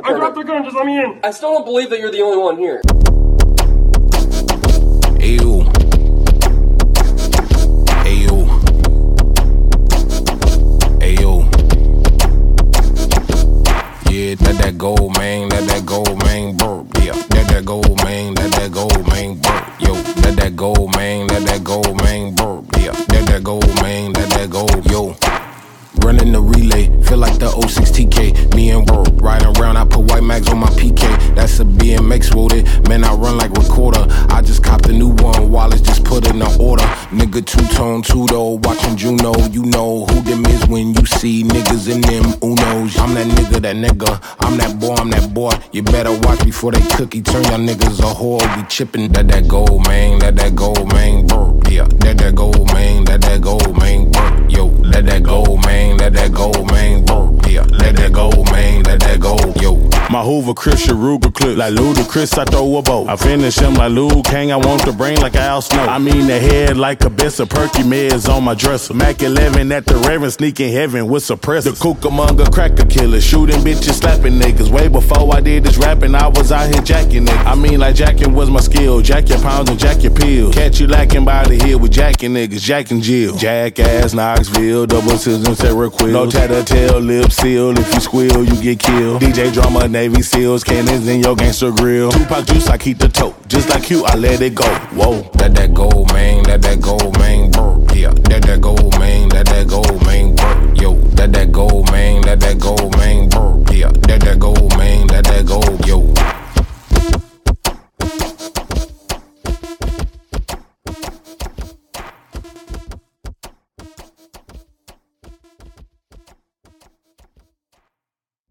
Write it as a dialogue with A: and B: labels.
A: I dropped the gun, just let me in.
B: I still don't believe that you're the only one here.
C: Ew. Ayo. Ayo. Yeah, that gold, man, that gold, man, burp. Yeah, that gold, man, that gold, man, burp. Yo, that gold, man, that gold, man, burp. Yeah, that gold, man, that gold, yo. Running the relay, feel like the 06 TK. Me and Work, riding around, I put white mags on my PK. That's a BMX with it, man, I run like recorder. I just copped a new one, Wallace just put in the order. Nigga two-tone, two-though, watching Juno. You know who them is when you see niggas in them Unos. I'm that nigga, I'm that boy. You better watch before they cookie turn y'all niggas a whore. We chippin' that gold, man, that gold, man, burp. Yeah, that gold, man, that gold, man, burp. Yo, that gold, man, that gold, man, burp. Yeah, that gold, man, that gold, yo.
D: My Hoover Christian Ruger clip, like Ludacris, I throw a boat. I finish him like Liu Kang, I want the brain like Al Snow. I mean the head like a best of Perky meds on my dresser. Mac 11 at the Raven, sneaking heaven with suppressors. The Cucamonga cracker killer, shooting bitches, slapping niggas. Way before I did this rapping, I was out here jacking niggas. I mean like jacking was my skill, jack your pounds and jack your pills. Catch you lacking by the hill with jacking niggas, Jack and Jill. Jackass, Knoxville, double scissors, Sarah Quill. No tattletale, lip seal, if you squeal, you get killed. DJ Drama, Navy SEALs, cannons in your gangster grill. Tupac juice, I keep the tote. Just like you, I let it go. Whoa.
C: That gold, man, that gold, man, burp. Yeah, that gold, man, that gold, man, burp. Yo, that gold, man, that gold, man, burp.